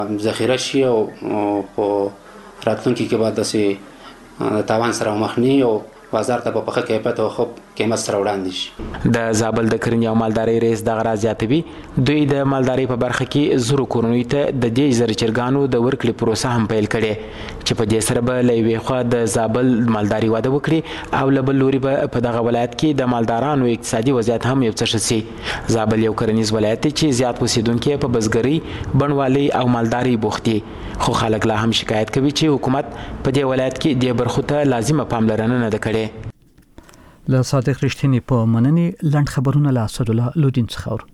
ذخیره شي او په راتلونکي کې به داسې تاوان سره مخ نه وي او بازار ته په ښه کیفیت او ښه قیمت سره وړاندې شي. د زابل د کرنې او مالدارۍ رئیس دغه راز زیاتوي دوی د مالدارۍ په برخه کې زرو کورنیو ته د دې زر چرګانو د ورکړې پروسه هم پیل کړې چې په دې سره به له یوې خوا د زابل مالداري وده وکړي او له بل لوري به په دغه ولایت کې د مالدارانو اقتصادي وضعیت هم یو څه ښه سي. زابل یو کرنیز ولایت دی چې زیات اوسیدونکي په بزګرۍ بڼوالۍ او مالدارۍ بوخت دي خو خلک لا هم شکایت کوي چې حکومت په دې ولایت کې دې برخو ته لازمه پاملرنه نه ده کړې. له صادق رښتینی په مننې لنډ خبرونه له اسد الله لودین څخه اورو.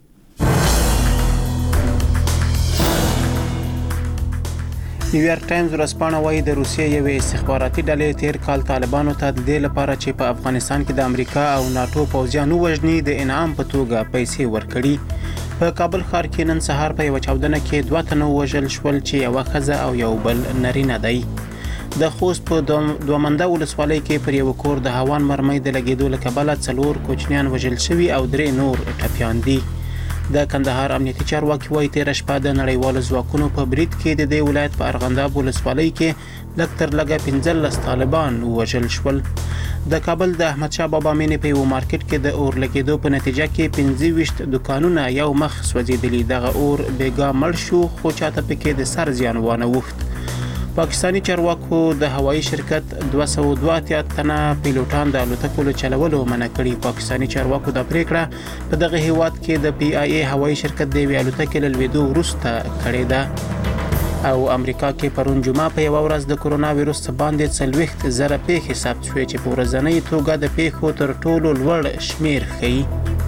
نیویارک ټایمز ورځپاڼه وايي د روسیې یوې استخباراتي ډلې تیر کال طالبانو ته د دې لپاره چې په افغانستان کې د امریکا او ناتو پوځیان ووژني د انعام په توګه پیسې ورکړي. په کابل ښار کې نن سهار په یوه چاودنه کې 2 تنه ووژل شول چې یوه ښځه او یو بل نارینه دی. د خوست په دومنده ولسوالۍ کې پر یو کور د هوان مرمۍ د لګېدو له کبله 4 کوچنیان وژل شوي او 3 نور ټپیان دي. د کندهار امنیتي چارواکي وايي تېره شپه د نړیوالو ځواکونو په برید کې د دې ولایت په ارغنداب ولسوالۍ کې لږ تر لږه 15 طالبان وژل شول. د کابل د احمد شاه بابا مینې په یو مارکیټ کې د اور لګېدو په نتیجه کې 25 دکانونه یو مخ سوځېدلي. دغه اور بیګا مړ شو خو چاته پکې د سر زیان وانه وخت. پاکستانی چارواکو د هوایي شرکت 282 تنه پیلوټان د الوتکو له چلولو منع کړي. پاکستانی چارواکو دا پریکړه په دغه هیواد کې د پی آی ای هوایي شرکت د یوې الوتکې له لوېدو وروسته کړې ده. او امریکا کې پرون جمعه په یوه ورځ د کرونا ویروس باندې 40 زره پیښې ثبت شوې چې په ورځنۍ توګه د پیښو تر ټولو لوړ شمیر ښیي.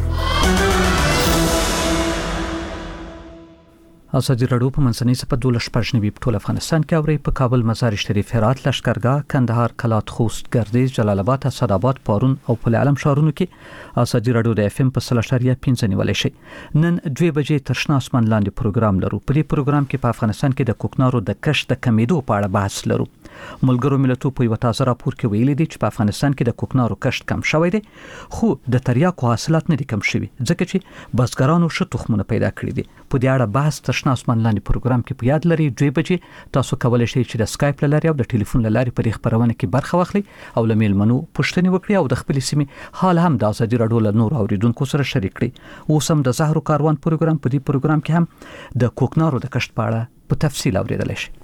ازادي راډیو په منځنۍ سپه 12 په ټول افغانستان کې اوري په کابل مزار شریف هرات لشکرګاه کندهار کلات خوست ګردیز جلال آباد اسداباد پارون او پل علم شهرونو کې ازادي راډیو د اف ام په 3.5 نیولای شي. نن 2 بجې تر شنه اسمان لاندې پروګرام لرو. په دې پروګرام کې په افغانستان کې د کوکنارو د کشف د کمیدو په اړه بحث لرو. ملګرو ملتونو په یو تازه راپور کې ویلي دي چې په افغانستان کې د کوکنارو کشف کم شوی دی خو د تریاکو حاصلات نه دي کم شوي ځکه چې بزګرانو ښه تخمونه پیدا کړي دي. په دې اړه بحث تر شنه اسمان لاندې پروګرام کې په یاد لري. 2 بجې تاسو کولی شئ چې د سکایپ له لارې او د ټلیفون له لارې په خبرونه کې برخه واخلئ او له میلمنو پوښتنې وکړئ او د خپل سیمې حال هم د ازادي راډیو له نور اوریدونکو سره شریک کړئ. اوس هم د زهرو کاروان پروګرام په دې پروګرام کې هم د کوکنارو د کشف په اړه په تفصیل اوریدلای شئ.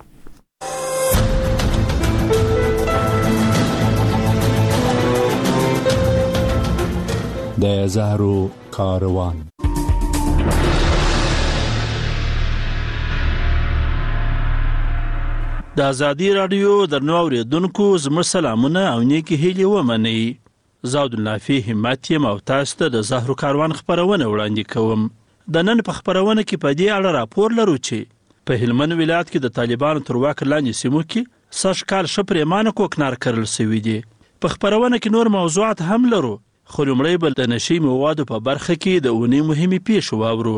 د زهرو کاروان د ازادي راډیو درنو اوریدونکو زموږ سلامونه او نیکی هیلې ومنئ. زه عبدالنافع همت یم او تاسو ته د زهرو کاروان خپرونه وړاندې کوم. د نن په خپرونه کې په دې اړه راپور لرو چې په هلمند ولایت کې د طالبانو تر واک لاندې سیمو کې سږ کال ښه پرېمانه کوکنار کرل شوي دي. په خپرونه کې نور موضوعات هم لرو خو لومړی به د نشي موادو په برخه کې د اونۍ مهمې پیښې واورو.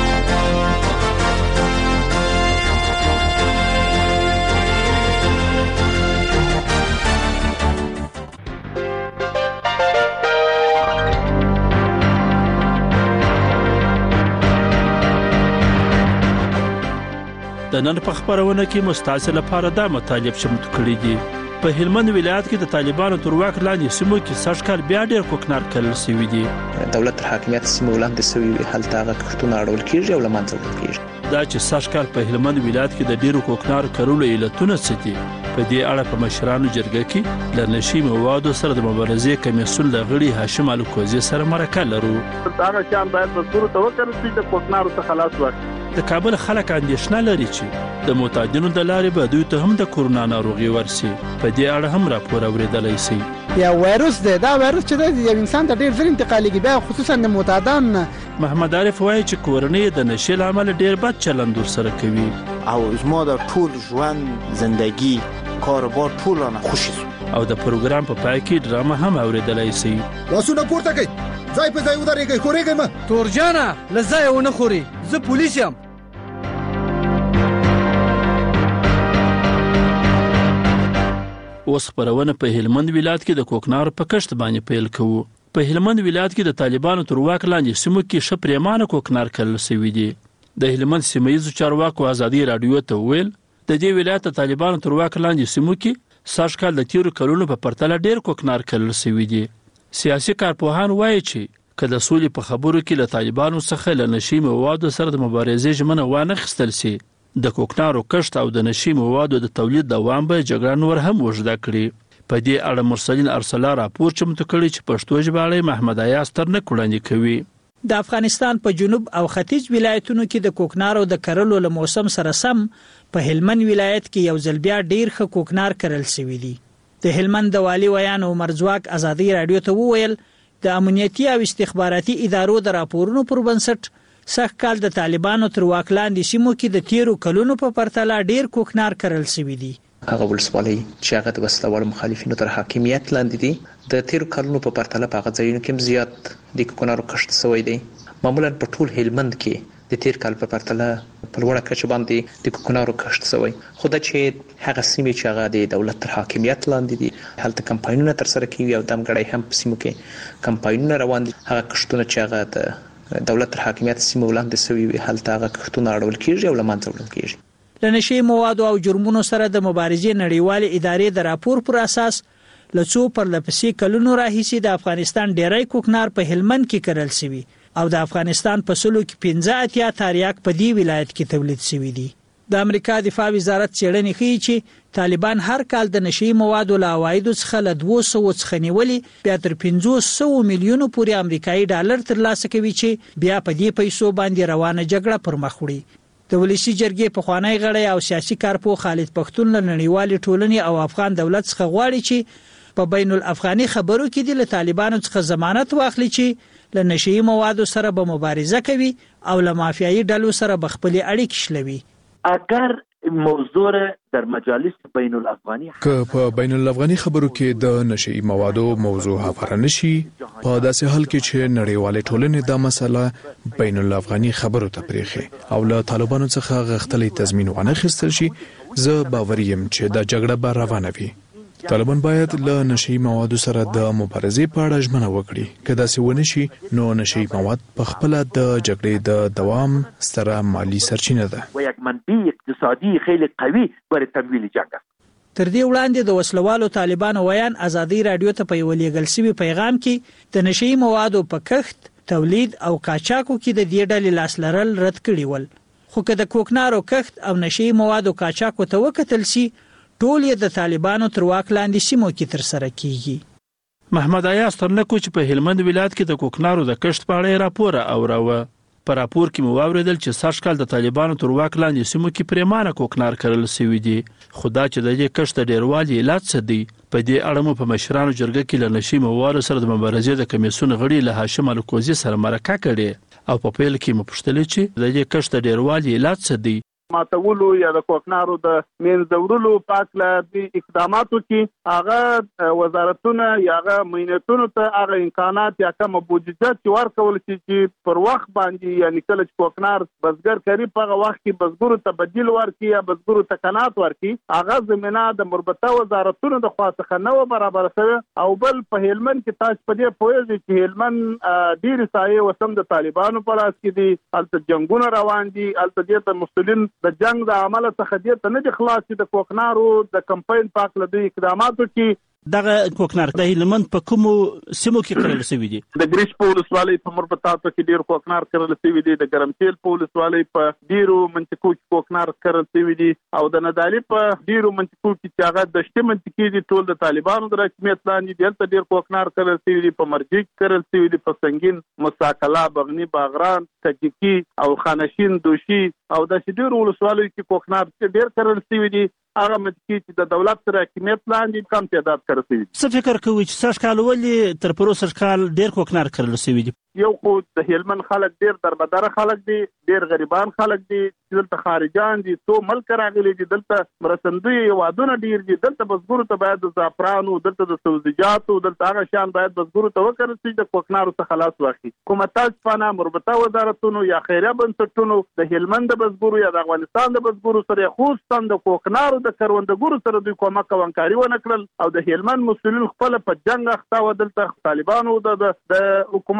د نن په خپرونه کې مستعصل لپاره دا مطالب چمتو کړي دي. په هلمند ولایت کې د طالبانو تر واک لاندې سیمو کې سږ کال بیا ډېر کوکنار کرل شوي دي. دولت تر حاکمیت سیمو لاندې شوي هلته هغه کښتونه اړول کېږي او له منځه وړل کېږي. دا چې سږ کال په هلمند ولایت کې د ډېرو کوکنار کرلو علتونه څه دي په دې اړه په مشرانو جرګه کې له نشي موادو سره د مبارزې کمیسیون له غړي هاشم الکوزي سره مرکه لرو. هغه شیان باید په صورت وکړل شي د کوکنارو څخه خلاص واکړي. د کابل خلک اندېښنه لري چې د معتادینو د لارې به دوی ته هم د کورونا ناروغي ورسي. په دې اړه هم راپور اوریدلی شي. یا وایروس دی، دا وایروس چې دی یو انسان ته ډېر ژر انتقالېږي، بیا خصوصا د معتادانو نه. محمد عارف وایي چې کورنۍ د نشې له امله ډېر بد چلند ورسره کوي. او زما د ټول ژوند زندگی کاروبار ټول رانه خوشي شو. او د پروګرام په پای کې ډرامه هم اوریدلی شي. لاسونه پورته کړئ، ځای په ځای ودرېږئ، خورېږئ مه. تورجانه له ځایه ونه خوري، زه پولیس یم. اوس خپرونه په هلمند ولایت کې د کوکنارو په کښت باندې پیل کوو. په هلمند ولایت کې د طالبانو تر واک لاندې سیمو کې ښه پرېمانه کوکنار کرل شوي دي. د هلمند سیمهیزو چارواکو ازادي راډیو ته وویل د دې ولایت د طالبانو تر واک لاندې سیمو کې سږ کال د تیرو کلونو په پرتله ډیر کوکنار کرل شوي دي. سیاسي کارپوهان وایي چې که د سولې په خبرو کې له طالبانو څخه له نشي موادو سره د مبارزې ژمنه وانخیستل شي، د کوکنارو کښت او د نشي موادو د تولید دوام به جګړه نور هم اوږده کړي. په دې اړه مرسلین ارسلا راپور چمتو کړی چې پښتو ژباړی محمد ایاز ترنک وړاندې کوي. د افغانستان په جنوب او ختیځ ولایتونو کې د کوکنارو د کرلو له موسم سره سم په هلمند ولایت کې یو ځل بیا ډیر ښه کوکنار کرل شوی دی. د هلمند د والي ویان عمر ځواک ازادي راډیو ته وویل د امنیتي او استخباراتي ادارو د راپورونو پر بنسټ سږ کال د طالبانو تر واک لاندې سیمو کې د تیرو کلونو په پرتله ډیر کوکنار کرل شوی دی. هغه ولسوالۍ چې هغه د وسلوال مخالفینو تر حاکمیت لاندې دي د تیرو کلونو په پرتله په هغه ځایونو کې زیات د کوکنارو کښت شوی دی. معمولا په ټول هلمند کې د تیر کال په پرتله په لوړه کچه باندې د کوکنارو کښت شوی، خو دا چې هغه سیمې چې هغه د دولت تر حاکمیت لاندې دي هلته کمپاینونه ترسره کیږي او دمګړی هم په سیمو کې کمپاینونه روان دي. هغه کښتونه چې هغه د دولت تر حاکمیت سیمو لاندې شوي وي هلته هغه کښتونه اړول کیږي او له منځه وړل کیږي. له نشي موادو او جرمونو سره د مبارزې نړیوالې ادارې د راپور پر اساس له څو پرلپسې کلونو راهیسې د افغانستان ډیری کوکنار په هلمند کې کرل شوی او د افغانستان په سلو کې 15 تاریاک په دې ولایت کې تولید شوی دی. د امریکا دفاع وزارت څېړنې ښیي چې طالبان هر کال د نشي موادو له عوایدو څخه له 200 څخه نیولې بیا تر 500 میلیونو پورې امریکایي ډالر ترلاسه کوي چې بیا په دې پیسو باندې روانه جګړه پر مخ وړي. د ولسی جرګې پخوانی غړی او سیاسي کارپوه خالد پښتون له نړیوالې ټولنې او افغان دولت څخه غواړي چې په بین الافغاني خبرو کې د طالبانو څخه ضمانت واخلي چې له نشي موادو سره به مبارزه کوي او له مافیایي ډلو سره به خپل اړیکې شلوي. اگر موضوع در مجالس بین الافغاني که په بین الافغاني خبرو کې د نشي موادو موضوع هفاره نشي په داسې حال کې چې نړیوالې ټولنې دا مسله بین الافغاني خبرو ته پرېږي او له طالبانو څخه غښتلی تضمین وانخیستل شي، زه باوري یم چې دا جګړه به روانه وي. طالبان باید له نشي موادو سره د مبارزې په اړه ژمنه وکړي. که داسې ونه شي نو نشي مواد په خپل د جګړې د دوام ستره مالی سرچینه ده و یک منبع اقتصادي خیلی قوي برای تمویل جنگ است. تر دې وړاندې د وسلوالو طالبانو ویان ازادي راډیو ته په یو لیږل شوی پیغام کې د نشي موادو په کښت، تولید او قاچاقو کې د دې ډلې لاس لرل رد کړي ول. خو که د کوکنارو کښت او نشي موادو قاچاقو ته وکتل شي ټول یې د طالبانو تر واک لاندې سیمو کې تر سره کیږي. محمد ایاز ترنکو چې په هلمند ولایت کې د کوکنارو د کښت په اړه راپور اوروه. په راپور کې مو واوریدل چې سږ کال د طالبانو تر واک لاندې سیمو کې پریمانه کوکنار کرل شوی دی، خو دا چې د دې کښت ډیروالي علت څه دی؟ په دې اړه مو په مشرانو جرګه کې له نشي موادو سره د مبارزې د کمیسیون غړي له هاشم الکوزي سره مرکه کړې او په پیل کې مو پوښتل چې د دې کښت ډیروالي علت څه دی؟ ماتولو یا د کوکنارو د منځورلو پاکله د اقداماتو کې هغه وزارتونه یا هغه مینتونو ته هغه امکانات یا کوم بودجه چې ورکول شي چې پر وخت باندې یعنی کله چې کوکنار بزګر کوي په هغه وخت کې بزګرو ته بدیل ورکړي یا بزګرو ته قناعت ورکړي، هغه زمينه د مربوطه وزارتونو د خوا څخه نو برابر شوی. او بل په هلمند کې تاسو په دې پوهیږئ چې هلمند ډیر سایه وسم د طالبانو په لاس کې دي، هلته جنگونه روان دي، هلته د مسلمانین د جنگ د عمله څخه دې ته نه دي خلاص د کوکنارو د کمپاین پاک لدی اقداماتو کې دغه کوکنار د هلمند په کومو سیمو کې کرل شوی دي؟ د ګریش په ولسوالۍ په مربوطاتو کې ډیر کوکنار کرل شوی دي، د ګرمتیل په ولسوالۍ په ډیرو منطقو کې کوکنار کرل شوی دي، او د ندالي په ډیرو منطقو کې چې هغه د شته منطقې دي ټول د طالبانو د حکومت لاندې دي، هلته ډیر کوکنار کرل شوی دي، په مرجیک کرل شوی دي، په سنگین، مساکلا، بغنی، باغران، تجکی او خانشین، دوشي او د ډیرو ولسوالۍ کې کوکنار ډیر کرل شوی دي. هغه مدکي چې د دولت سره حکومت لاندې کم تعداد کرل شوی. څه فکر کوي چې سږ کال ولې تر پروسه کال ډیر کوکنار کرل شوی دي؟ یو خو د هلمند خلک ډیر دربدره خلک دي، ډیر غریبان خلک دي، دلته خارجان دي، تو ملک راغلي دي، دلته مرستندوی وادونه ډیر دي، دلته بزګرو ته باید د زعفرانو، دلته د سبزیجاتو، دلته هغه شان باید بزګرو ته وکړل شي د کوکنارو څخه خلاص واخلي. حکومت څخه مربوطه وزارتونو یا خیریه بنسټونو د هلمند د بزګرو یا د افغانستان د بزګرو سره خصوصا د کوکنارو د کروندګرو سره دوی کومک او همکاري ونه کړل او د هلمند مسؤلین خپل په جنگ اخته و. دلته طالبانو د حکومت په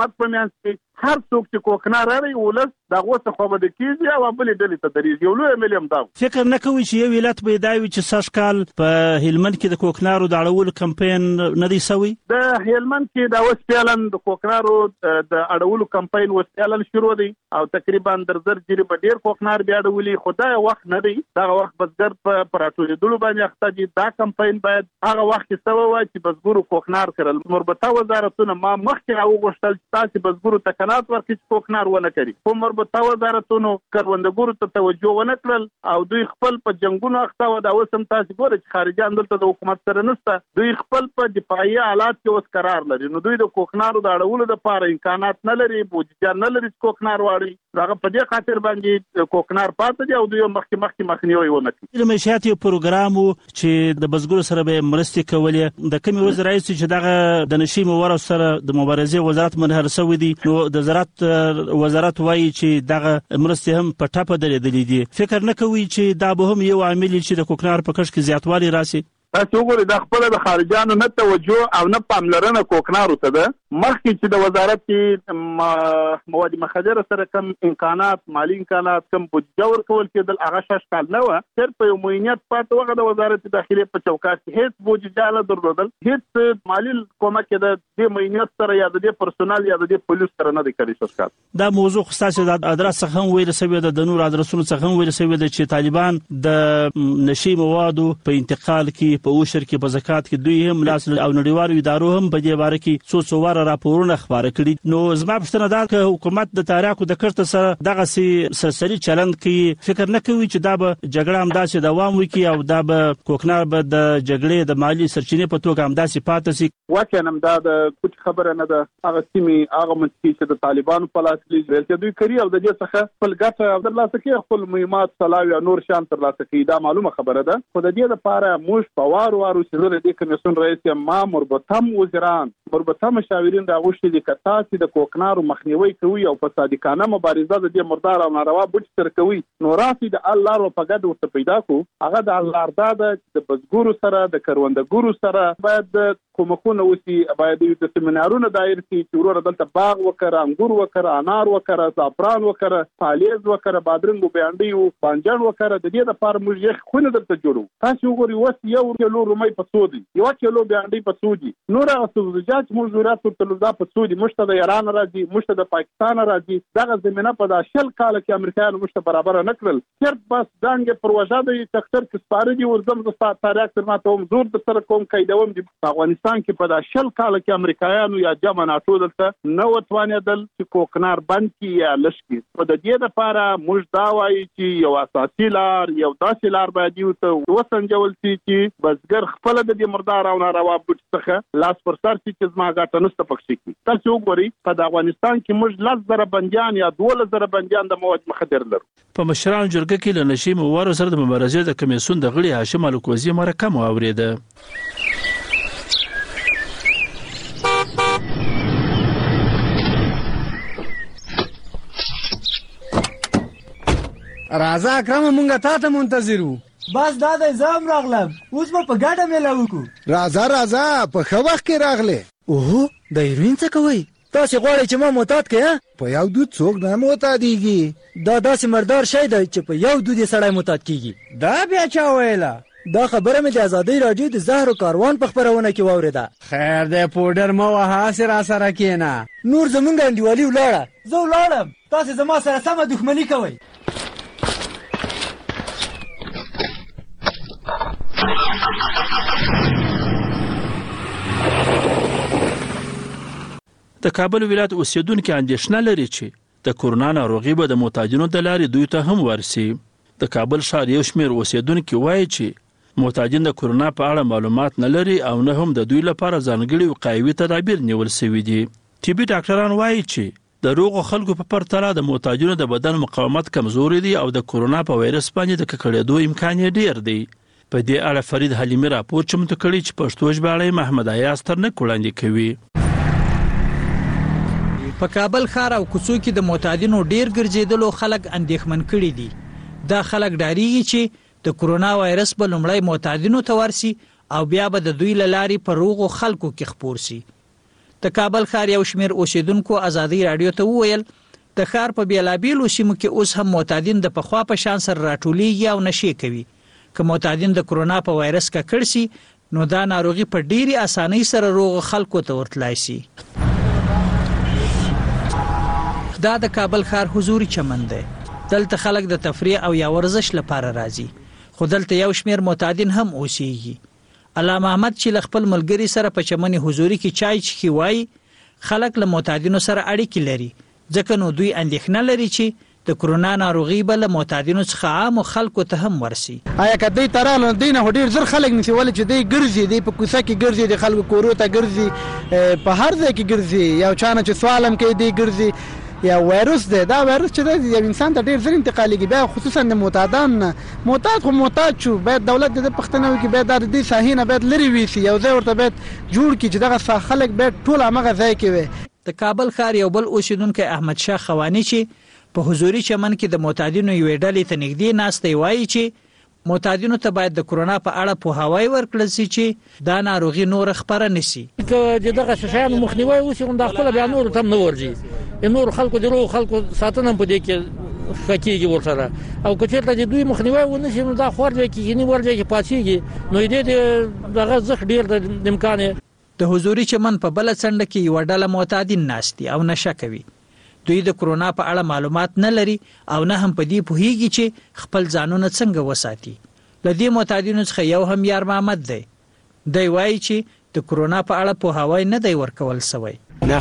مینس کې هر څوک چې کوکنار لري ولس دغه څه خو به کیږي او بلې ډلې ته درېږي. یو لوی ملیم دا فکر نه کوي چې یو ولایت به دا وي چې سږ کال په هلمند کې د کوکنارو د اړولو کمپاین نه دی سوی. د هلمند کې دا اوس فعلاً د کوکنارو د اړولو کمپاین اوس فعلاً شروع دی او تقریبا در زر جری په ډیر کوکنار بیا اړولي. خدای وخت نه دی دا وخت بزګر په راټولېدلو باندې اخته دي. دا کمپاین باید هغه وخت کې سوی وای چې بزګرو کوکنار کړل. مربوطه وزارتونه ما مخکې راوغوښتل چې تاسو بزګرو ته قناعت ورکړي چې کوکنار ونه کړي، خو مربوطه وزارتونو کروندګرو ته توجه ونه کړل او دوی خپل په جنگونو اخته و. دا اوس هم تاسو ګورئ چې خارجيان دلته د حکومت سره نشته، دوی خپل په دفاعي حالات کې اوس قرار لري. نو دوی د کوکنارو د اړولو لپاره امکانات نه لري، بودیجه نه لري چې کوکنار واړي. هغه په دې خاطر باندې کوکنار پاتې دي او دوی مخکې مخنیوي ونه کوي. د معیشت یو پروګرام چې د بزګرو سره به مرستې کولې، د کومې ورځې راځي چې دغه د نشي موارو سره د مبارزې وزارت منحل شوی دی. نو د زراعت وزارت وایي چې دغه مرستې هم په ټاپه درېدلې دي. فکر نه کوي چې دا به هم یو عامل چې د کوکنار په کښت کې زیاتوالی راسي؟ تاسو وګورئ دا خپل د خارجانو نه توجه او نه پاملرنه کوکنارو ته ده. مخکې چې د وزارت کې مواد مخدره سره کم امکانات، مالی امکانات، کم بودیجه ورکول کېدل، هغه شش کال نه و. صرف یو معینیت پاتې وغه د وزارت داخلي په چوکاټ کې هیڅ بودیجه نه درلودل، هیڅ مالی کومک د دې معینیت سره یا د دې پرسونال یا د دې پولیس سره نه دی کړی. شش کال دا موضوع خاصه د ادرس څخه هم ویل شوی د نور ادرسونو څخه هم ویل شوی چې طالبان د نشي موادو په انتقال کې، په اوشر کې، په زکات کې دوی هم لاس او نړیوالو ادارو هم په دې باره کې څو واره راپورونه خبره کړي. نو زما پوښتنه ده چې حکومت د تاریخو د کړت سره دغه سرسري چلند کوي، فکر نه کوي چې دا به جګړه هم داسې دوام وکړي او دا به کوکنار به د جګړې د مالی سرچینې په توګه هم داسې پاتې شي؟ واقعا هم دا د کوم خبره نه ده. هغه سیمې هغه منطقې چې د طالبانو په لاس کې دي دوی کوي او د دې څخه خپل ګټه او د لاس کې خپل مهمات صلاوي او نور شان تر لاسه کوي. دا معلومه خبره ده. خو د دې لپاره موږ په وارو چې زه د کمیسیون رئیس ما مربوطه وزیران، مربوطه مشاورین راغوښتي دي که تاسو د کوکنارو مخنیوي کوي او په صادقانه مبارزه د دې مردار او ناروا بوج سره کوي، نو راسي د الله رو په ګډه ورته پیدا کو. هغه د الله د بزګرو سره، د کروندګرو سره باید کومکونه وسی، باید د سیمینارونو دایر کې چې ورور دلته باغ وکړه، انګور وکړه، انار وکړه، زعفران وکړه، پالیز وکړه، بادرنګ او بانډي او بانجان وکړه. د دې لپاره موږ یې خونه دلته جوړو. تاسو وګورئ وس یو کیلو رومي په سودي، یو کیلو بانډي په سودي، نور هغه سبزیجات موږ ضرورت ورته دا په سودي، مشته د ایران راځي، مشته د پاکستان راځي. دغه زمينه په 10 کال کې امریکایانو مشته برابر نه کړل. صرف بس دانګ پروژه د ټکټر کې سپاره دي ورزم د تاریخ تر ماته هم زور د سره کوم قیدوم دي. افغانستان کې په 10 کال کې امریکایانو یا جمع ناتو دلته نو توانېدل چې کوکنار بند کی یا لشکي. په دې لپاره موږ دا وایي چې یو اساسي لار، یو داسې لار باید یو ته وسنجول شي چې بزګر خپل د دې مردار او ناروا بوج څخه لاس پر سر شي چې زما ګټه نشته پکې کی. تاسو وګورئ په افغانستان کې موږ 10,000 بنديان یا 12,000 بنديان د مواد مخدر لرو. په مشرانو جرګه کې له نشي موارو سره د مبارزې د کمیسیون د غړي هاشم الکوزي مرکه اوریده. راځه اکرم مونږه تا ته منتظر وو. بس دا د زم راغلم، اوس په ګډه مېله وکړو. راځه په ښه وخت کې راغله. اوه د هیروین څه کوي؟ تاسو غواړئ چې ما معتاد کړئ؟ په یو دود څوک نه معتادیږي. دا داسې مردار شی دی چې په یو دود یې سړی معتاد کیږي. دا بیا چا ویله؟ دا خبره مې د ازادۍ راډیو د زهرو کاروان په خپرونه کې واورېده. خیر دی پوډر مه وهه، هسې راسره کښېنه. نور زمونږ انډیوالي ولاړه، زه ولاړم، تاسې زما سره سمه دښمني کوئ. د کابل ولایت اوسیدونکو اندېښنه لري چې د کورونا ناروغي به د محتاجینو د لارې دوی ته هم ورسي. د کابل ښار یو شمېر اوسیدونکو وایي چې محتاجین د کورونا په اړه معلومات نه لري او نه هم د دوی لپاره ځانګړي وقایوي تدابیر نیول شوي دي. طبي ډاکټران وایي چې د روغو خلکو په پرتله د محتاجینو د بدن مقاومت کمزوري دی او د کورونا په وایرس باندې د ککړېدو امکان یې ډیر دی. په دې اړه فرید حلیمي راپور چمتو کړی چې پښتو ژباړی محمد ایاز ترنک وړاندې کوي. په کابل ښار او کوڅو کې د معتادینو ډیر ګرځېدلو خلک اندېښمن کړي دي. دا خلک ډاریږي چې د کورونا وایرس به لومړی معتادینو ته ورسي او بیا به د دوی له لارې په روغو خلکو کې خپور سي. د کابل ښار یو شمېر اوسیدونکو ازادي راډیو ته وویل د ښار په بیلابیلو سیمو کې اوس هم معتادین د پخوا په شان سره راټولیږي او نشې کوي. که معتادین د کرونا په وایرس ککړ سي نو دا ناروغي په ډېرې اسانۍ سره روغ خلکو ته ورتلای شي. دا د کابل ښار حضوري چمن دی. دلته خلک د تفریح او یا ورزش لپاره راځي، خو دلته یو شمېر معتادین هم اوسیږي. علامه احمد چې له خپل ملګري سره په چمن حضوري کې چای چښي وایي خلک له معتادینو سره اړیکې لري، ځکه نو دوی اندېښنه لري چې د کرونا ناروغي به له معتادینو څخه عامو خلکو ته هم ورسي. آیا که دوی ته راغله دوی نه ډېر زر خلک نیسي، ولې چې دوی ګرځي، دوی په کوڅه کې ګرځي، د خلکو کورو ته ګرځي، په هر ځای کې ګرځي. یو چا نه چې سوال هم کوي دوی ګرځي. یا وایرس دی، دا وایرس چې دی یو انسان ته ډېر زر انتقالېږي، بیا خصوصا د معتادان نه. معتاد خو معتاد شو، باید دولت د ده پوښتنه وکړي، باید دا د دې ساحې نه باید لرې ویسي، یو ځای ورته باید جوړ کړي چې دغه خلک باید ټول همغه ځای کې وي. د کابل ښار یو بل اوسیدونکی احمد شاه خواني چې په حضوري چمن کې د معتادینو یوې ډلې ته نږدې ناست دی وایي چې معتادینو ته باید د کرونا په اړه پوهاوی ورکړل شي چې دا ناروغي نور خپره نشي. که دغه شیانو مخنیوی وشي نو دا خپل بیا نور تم نه ورځي، نور خلکو د روغ خلکو ساتنه په دې کې خکېږي ورسره. او که چېرته د دوی مخنیوی ونه شي نو دا خور ځای کې نه ورځي کې پاتېږي، نو دې دغه زخ ډېر د امکان. د حضوري چمن په بل څنډه کې یو ډله معتادین ناشتي او نشه کوي. دوی د کرونا په اړه معلومات نه لري او نه هم په دې پوهیږي چې خپل ځانونه څنګه وساتي. له دې معتادینو څخه یو هم یار محمد دی. دی وایي چې د کرونا په اړه پوهاوی نه دی ورکول شوی. نه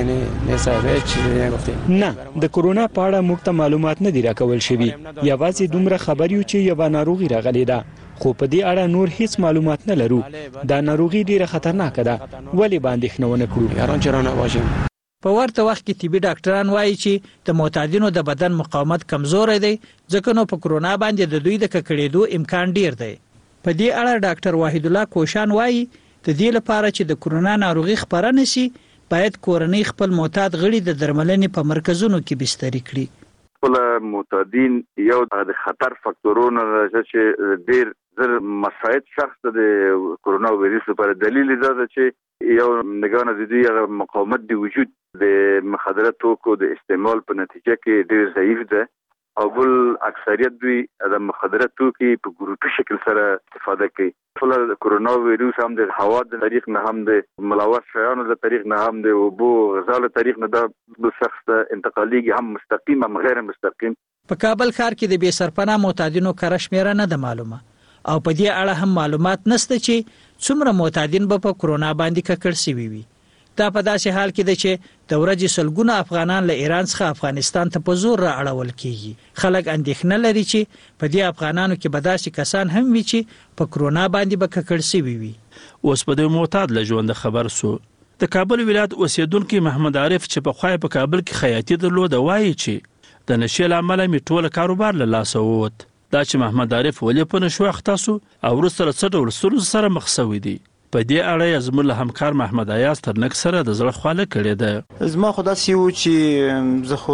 صاحب چې نه د کرونا په اړه موږ ته معلومات نه دی راکول شوی، یوازې دومره خبر یو چې یو ناروغي راغلی ده، خو په دې اړه نور هیڅ معلومات نه لرو. دا ناروغي ډیره خطرناکه ده، ولې باندې اندېښنه ونه کړو. یاران چرانه واجب. په ورته وخت کې طبي ډاکټران وایي چې د معتادینو د بدن مقاومت کمزوری دی، ځکه نو په کرونا باندې د دوی د ککړېدو امکان ډیر دی. په دې اړه ډاکټر واحد الله کوشان وایي د دې لپاره چې د کرونا ناروغي خپره نشي باید کورنۍ خپل معتاد غړي د درملنې په مرکزونو کې بستري کړي. خپل معتادین یو د خطر فاکتورونو چې ډیر زر مساعد شخص د کرونا وایرس لپاره دلیل دا ده چې یو نگانه د دې مقاومت د وجود د مخدره توکو د استعمال په نتیجه کې ډیر ضعیف ده، او بل اکثریت دوی د مخدره توکي په ګروپي شکل سره استفاده کوي. ټول د کرونا وایرس هم د هوا د طریق نه هم د ملوث شیانو د طریق نه هم د اوبو غذا له طریق نه د شخص ته انتقالېږي، هم مستقیم هم غیر مستقیم. په کابل ښار کې د بې سرپناه معتادینو کره شمېره نه ده معلومه، او په دې اړه هم معلومات نشته چې څومره معتادین به په کرونا باندې ککړ شوي وي. دا په داسې حال کې ده چې د ورځې سلګونه افغانان له ایران څخه افغانستان ته په زور را اړول کیږي. خلک اندېښنه لري چې په دې افغانانو کې به داسې کسان هم وي چې په کرونا باندې به ککړ شوي وي. اوس په دې معتاد له ژونده خبر سو. د کابل ولایت اوسیدونکي محمد عارف چې په خوای په کابل کې خیاطي درلوده وایي چې د نشې له امله مې ټوله کاروبار له لاسه ووت. دا چې محمد عارف ولې په نشو اخته سو او وروسته له څه ډول ستونزو سره مخ شوی دی. په دې اړه یې زموږ له همکار محمد ایاز ترنک سره د زړه خواله کړې ده. زما خو داسې و چې زه خو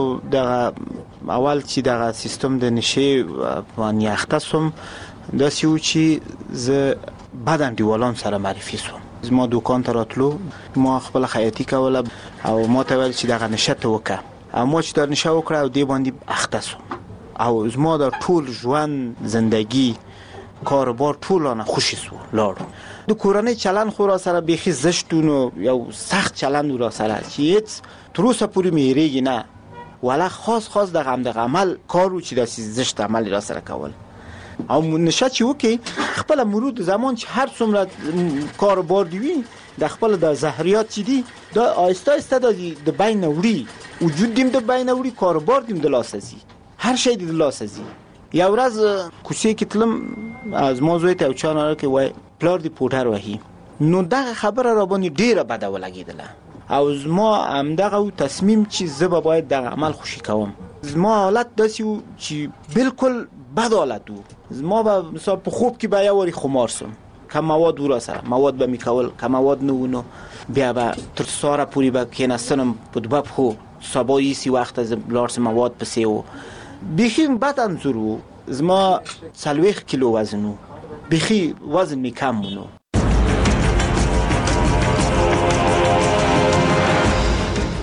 دغه اول چې دغه سیستم د نشې باندې اخته سوم، داسې و چې زه بعد انډیوالان سره معرفي سوم. زما دوکان ته راتلو، ما خپل خیاطي کوله او ما ته ویل چې دغه نشه ته وکړه، او ما چې دا نشه وکړه او دې باندې اخته سوم، او زما د ټول ژوند زندگی کاروبار ټولانه خوشی سو لاړو. د کورنۍ چلند خو را سره بیخي زشتونو یو سخت چلند را سره چې هیڅ تر اوسه پورې مې هېرېږي نه، ولا خاص دغه عمل کارو چې داسې زشت عمل را سره کول. او نشه چې وکړي خپل مرود زمان چې هر څومره کاروبار دی وي د خپل د زهریات چې دي دا آهسته آهسته د بین وړي، وجود دیم د بین وړي، کاروبار دیم د لاسه ځي، هر شی د لاسه ځي. یو ورځ کوڅې کې تلم، از ما زوی ته یو چا ناره کې وای پلار دی پوټر وهي، نو دغه خبره را باندې ډیره بده ولګېدله، او زما همدغه تصمیم چې زه به باید دغه عمل خوشي کوم. زما حالت داسې و چې بالکل بد حالت و. زما به مثلا په خوب کې به یو وارې خمار سم، که مواد و را سره مواد به می کول، که مواد نه و نو بیا به تر ساره پوری به کېنستنم په دوه پښو، سبا یې سی وخت از لاړ سم مواد پسې و. بیخی بد انځور و. زما 40 کیلو وزن و، بیخی وزن می کم و نو.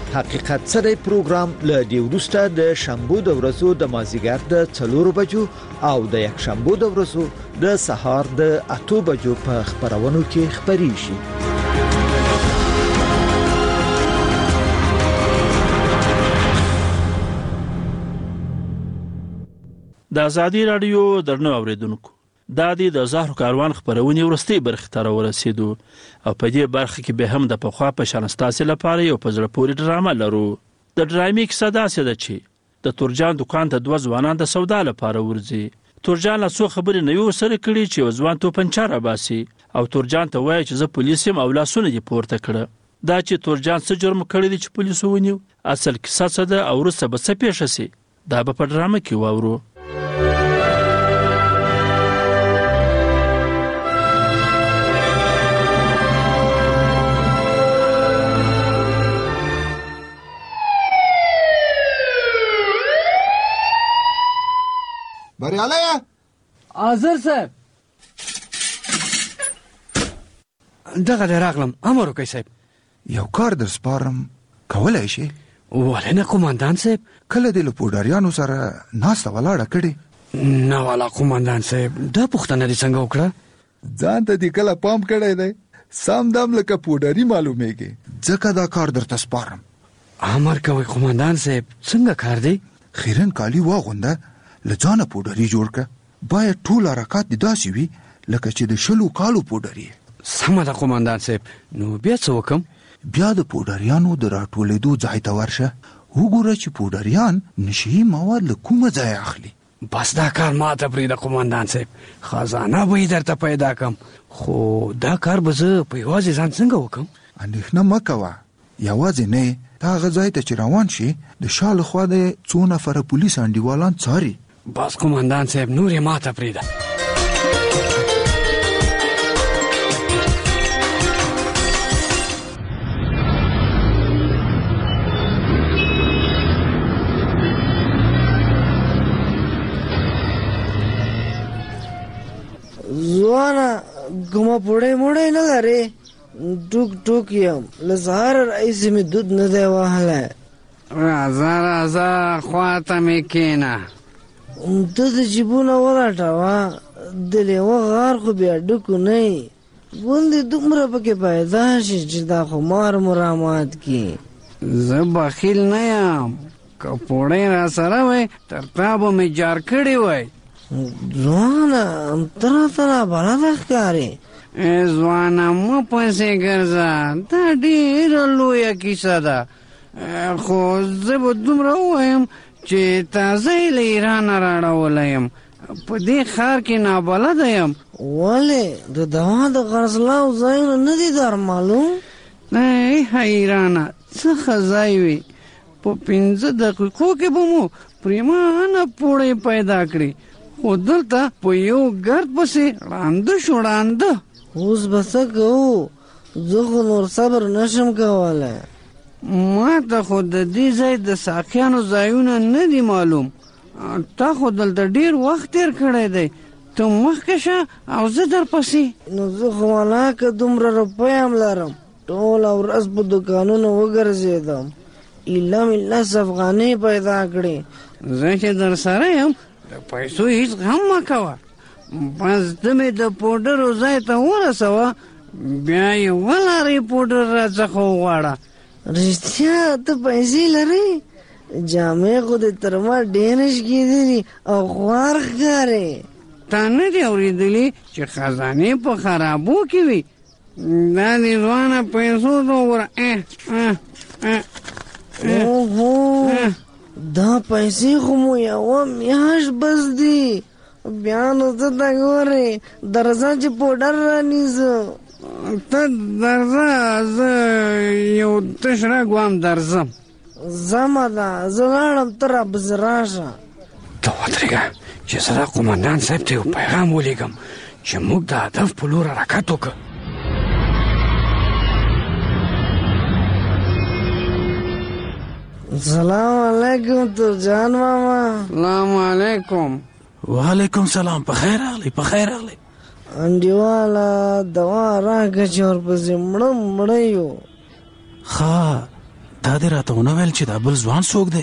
حقیقت څه دی پروګرام له دې وروسته د شنبو د ورځو د مازیګر د 4 بجو او د یک شنبو د ورځو د سهار د 8 بجو په خبرونو کې خبري شي. د ازادي رادیو درنو اوریدونکو دا د زهرو کاروان خبرونه ورستي برخه تر ورسېدو او په دې برخه کې به هم د پخوا په شانستاسي لپاره یو پزړه پوری ډرامه لرو. د ډرامې کیسه داسې ده چې د تورجان دکان ته 2 ځوانان د سودا لپاره ورځي. تورجان له څو خبرې نه یو سره کړي چې ځوان تو پنچار باسي او تورجان ته وایي چې زه پولیس يم او لاسونه یې پورته کړه. دا چې تورجان څه جرم کړی دی چې پولیس ونیو اصل کیسه څه ده او ورسره به څه پیښ شي دا به په ډرامه کې واورو. بریاله حاضر صاحب دغه راغلم امر وکړئ صاحب. یو کار در سپارم کولای شي؟ ولې نه قومندان صاحب؟ کله د لپوډاریانو سره ناسته ولاړه کړي؟ نه والا قومندان صاحب دا پوښتنه دې څنګه وکړه؟ ځان ته دې کله پام کړی دی سم دم لکه پوډاري معلومیږي ځکه دا کار درته سپارم. امر کوي قومندان صاحب څنګه کار دی؟ خیرن کالی واغونده لځانه پوډری جوړ ک باید ټول حرکات د داسې وي لکه چې د 20 کالو پوډری. سمه ده قومندان صاحب نو بیا څه وکم؟ بیا د پوډریانو د راټولېدو ځای ته ورشه وګوره چې پوډریان نشي مواد له کومه ځای اخلي. بس دا کار ماته پرېږده قومندان صاحب خزانه به درته پیدا کم خو دا کار به زه په یوازې ځان څنګه وکم؟ اندېښنه مه کوه یوازې نه دا هغه ځای ته چې روان شي د شا له خوا د 2 نفره پولیس انډیوالان څاري. بس قومندان صاحب نور یې ماته پرېږده. ځوانه کومه پوړې موړې نه لرې ټوک ټوک یم له سهاره راهیسې مې دود نه دی وهلی. راځه خواته مې کښېنه. ته د جیبونه ولټوه د لیوه غار خو بیا ډکو نه یي غوندې دومره پکې پیدا شي چې دا خو مار مو رامات کړي. زه بخیل نه یم که پوړی را سره وی تر تا به مې جار کړی وی. ځوانه ته راته نابلده ښکارې. ځوانه مه پسې ګرځه دا ډېره لویه کیسه ده خو زه به دومره ووایم چې تازه یې له ایرانه راړولی یم په دې ښار کې نابلده یم. ولې د دوا د خرڅلاو ځایونه نه دي در معلوم؟ ای حیرانه څه ښه ځای وي په 15 دقیقو کې به مو پریمانه پوړی پیدا کړي خو دلته په یو ګرد پسې ړانده شو ړانده. اوس به څه کوو زه خو نور صبر نشم کولی. ما ته خو د دې ځای د ساقیانو ځایونه نه دي معلوم. تا خو دلته ډېر وخت تېر کړی دی ته مخکې شه او زه درپسې. نو زه خو ولاکه دومره روپۍ هم لرم ټوله ورځ په دوکانونو وګرځېدم ایله مې 10 افغانۍ پیدا کړې. زه چې در سره یم د پیسو هیڅ غم مه کوه بس ته مې د پوډرو ځای ته ورسوه بیا یې ولارې پوډر راڅخه وغواړه. رښتیا ته پیسې لرې؟ جامې خو دې تر ما ډېرې شکېدلي او خوار ښکارې. تا نه دي اورېدلي چې خزانې په خرابو کې وي؟ دا دې ځوانه پیسو ته وګوره. اوهو دا پیسې خو مو یوه میاشت بس دي بیا نو ته ته ګورې درځه چې پوډر رانیزه. ته درځه زه یو تش راګوام درځم. زمه ده زه لاړم ته راپسې راشه. ته ودرېږه چې زه دا قومندان صاحب ته یو پیغام ولیږم چې موږ د هدف په لور حرکت وکړو. سلام علیکم تورجان ماما. سلام علیکم. وعلیکم سلام په خیر راغلی په خیر راغلی. انډیواله دوا راکړه چې ورپسې مړه یو. ښه تا دې راته ونه ویل چې دا بل ځوان څوک دی؟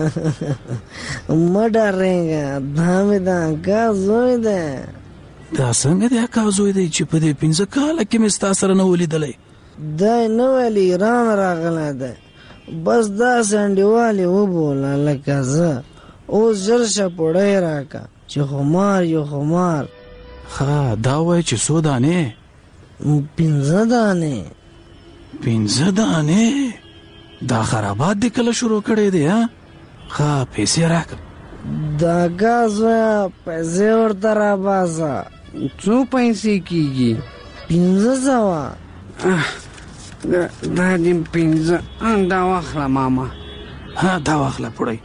مه ډارېږه، دا مې د اکا زوی دی. دا څنګه د اکا زوی دی چې په دې 15 کاله کې مې ستا سره نه ولیدلی؟ دی نه ویل ایران راغلی دی، بس داسې انډیوال یې وبوله لکه زه. اوس ژر شه پوړی راکه چې خمار یو خمار. ښه دا وایي چې څو دانې؟ 15 دانې. 15 دانې؟ دا خرابات دې کله شروع کړی دی؟ ښه پیسې راکړه. د اکا زویه پیسې ورته راباسه. څو پیسې کېږي؟ 1500. دا دې 15. دا واخله ماما. ها دا واخله پوړی.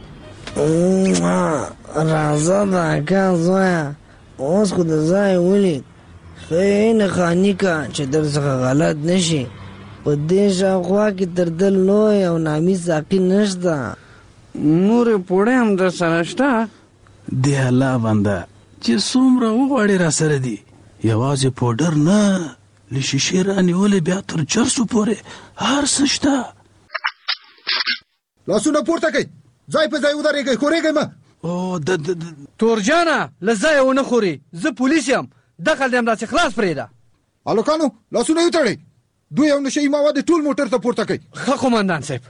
راځه د اکا زویه، اوس خو د ځای ولید. ښه نښاني که چې در څخه غلط نشي. په دې شاوخوا کې تر ده لوی او نامي ساقي نشته. نورې پوړۍ هم در سره شته؟ دی الله بنده چې څومره وغواړې را سره دي، یوازې پوډر نه، له شیشې رانیولې بیا تر چرسو پورې هر څه شته. لاسونه پورته کړئ، ځای په ځای ودرېږئ، ښورېږئ مه. تورجانه له ځایه ونه خورې، زه پولیس یم، دخل دې همداسې خلاص پرېږده. هلکانو لاسونه یې وتړئ، دوی او نشه یي مواد ټول موټر ته پورته کړئ. ښه قومندان صاحب.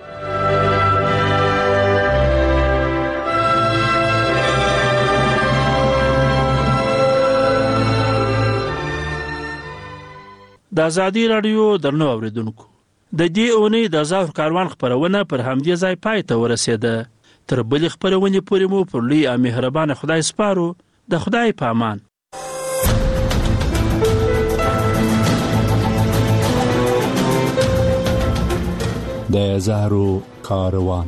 د ازادي راډیو درنو اوریدونکو، د دې اونۍ د ظاهر کاروان خپرونه پر همدې ځای پای ته ورسېده. تر بلې خپرونې پورې مو پر لوی او مهربانه خدای سپارو. د خدای په امان. د زهرو کاروان.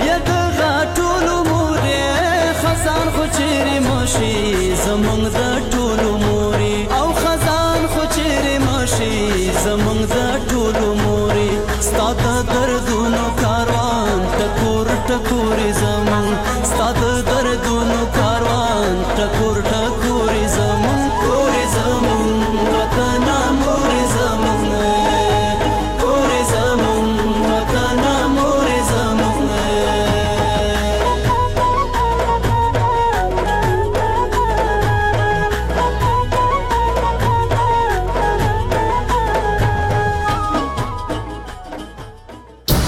زمونږ د